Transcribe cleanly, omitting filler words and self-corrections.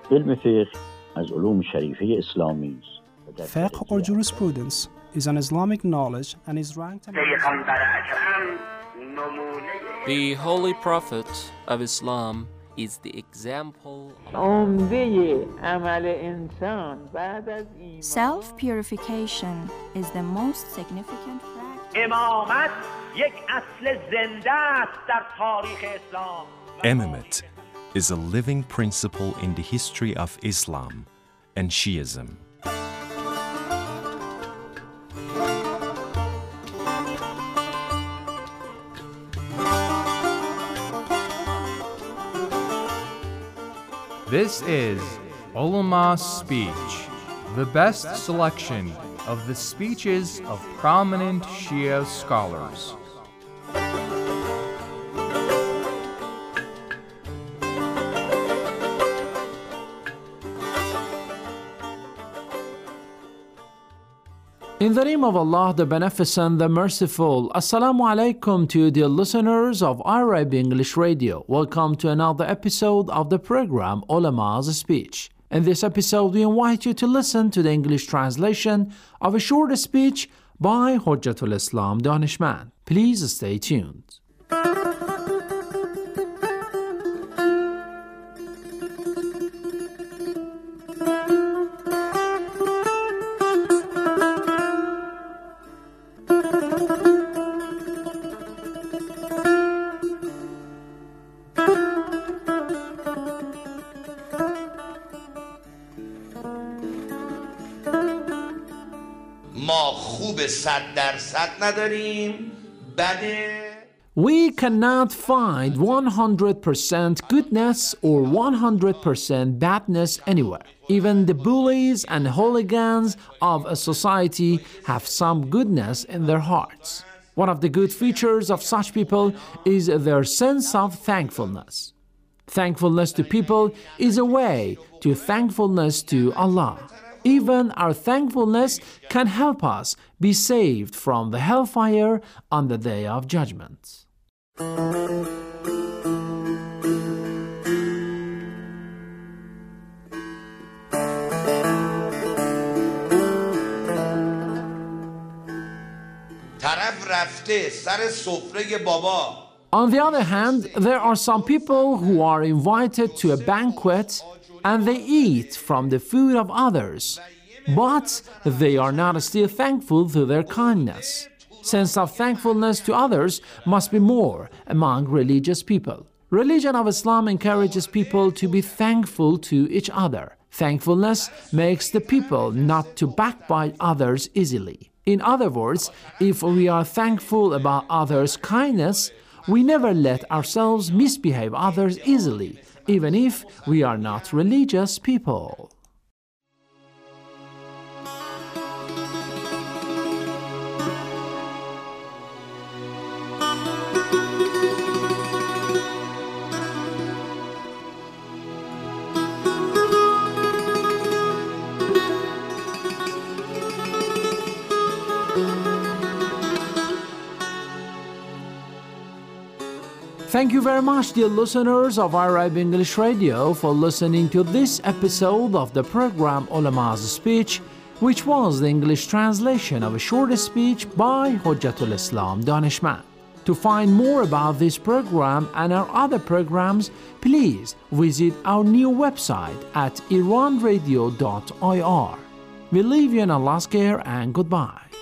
علم فقه از علوم شریفه اسلامی است. Fiqh or jurisprudence is an Islamic knowledge and is ranked The Holy Prophet of Islam is the example. Self-purification is the most significant practice. Imamate is a living principle in the history of Islam and Shiism. This is Ulama's Speech, the best selection of the speeches of prominent Shia scholars. In the name of Allah, the Beneficent, the Merciful, Assalamu alaikum to you dear listeners of Arabic English Radio. Welcome to another episode of the program Ulama's Speech. In this episode, we invite you to listen to the English translation of a short speech by Hujjatul Islam Danishmand. Please stay tuned. We cannot find 100% goodness or 100% badness anywhere. Even the bullies and hooligans of a society have some goodness in their hearts. One of the good features of such people is their sense of thankfulness. Thankfulness to people is a way to thankfulness to Allah. Even our thankfulness can help us be saved from the hellfire on the day of judgment. On the other hand, there are some people who are invited to a banquet and they eat from the food of others, but they are not still thankful to their kindness. Sense of thankfulness to others must be more among religious people. Religion of Islam encourages people to be thankful to each other. Thankfulness makes the people not to backbite others easily. In other words, if we are thankful about others' kindness, we never let ourselves misbehave others easily, even if we are not religious people. Thank you very much, dear listeners of Arabic English Radio, for listening to this episode of the program Ulama's Speech, which was the English translation of a short speech by Hujjatul Islam Danishmand. To find more about this program and our other programs, please visit our new website at iranradio.ir. We leave you in Allah's care and goodbye.